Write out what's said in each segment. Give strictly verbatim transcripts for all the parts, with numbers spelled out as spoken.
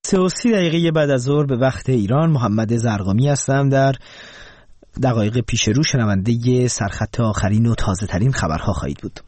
سه و سی دقیقه بعد از ظهر به وقت ایران، محمد زرقامی هستم. در دقایق پیش رو شنونده سرخط آخرین و تازه ترین خبرها خواهید بود.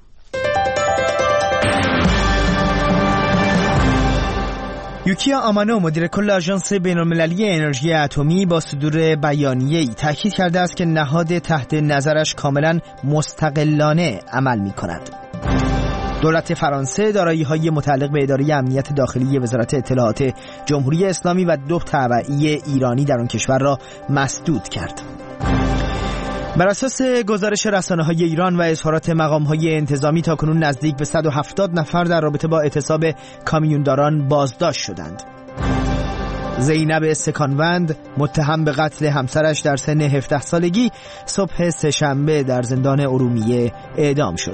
یوکیا آمانو، مدیر کل آژانس بین‌المللی انرژی اتمی، با صدور بیانیه‌ای تاکید کرده است که نهاد تحت نظرش کاملا مستقلانه عمل می‌کند. دولت فرانسه دارایی‌های متعلق به اداره امنیت داخلی وزارت اطلاعات جمهوری اسلامی و دو تبعی ایرانی در آن کشور را مسدود کرد. بر اساس گزارش رسانه‌های ایران و اظهارات مقام‌های انتظامی، تاکنون نزدیک به صد و هفتاد نفر در رابطه با اعتصاب کامیونداران بازداشت شدند. زینب استکانوند، متهم به قتل همسرش در سن هفده سالگی، صبح سه‌شنبه در زندان ارومیه اعدام شد.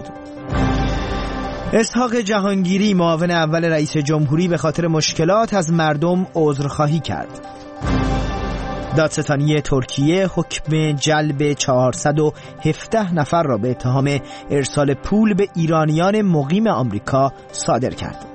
اسحاق جهانگیری، معاون اول رئیس جمهوری، به خاطر مشکلات از مردم عذرخواهی کرد. دادستانی ترکیه حکم جلب چهارصد و هفده نفر را به اتهام ارسال پول به ایرانیان مقیم آمریکا صادر کرد.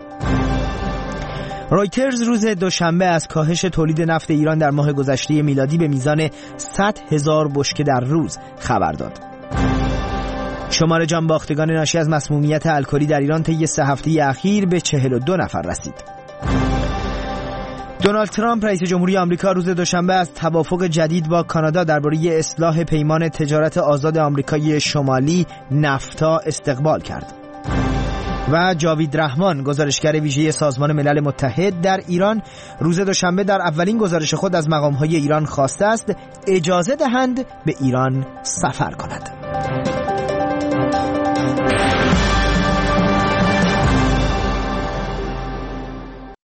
رویترز روز دوشنبه از کاهش تولید نفت ایران در ماه گذشته میلادی به میزان صد هزار بشکه در روز خبر داد. شمار جانباختگان ناشی از مسمومیت الکلی در ایران طی سه هفته اخیر به چهل و دو نفر رسید. دونالد ترامپ رئیس جمهوری آمریکا روز دوشنبه از توافق جدید با کانادا درباره اصلاح پیمان تجارت آزاد آمریکای شمالی نفتا استقبال کرد. و جاوید رحمان، گزارشگر ویژه سازمان ملل متحد در ایران، روز دوشنبه در اولین گزارش خود از مقام‌های ایران خواسته است اجازه دهند به ایران سفر کند.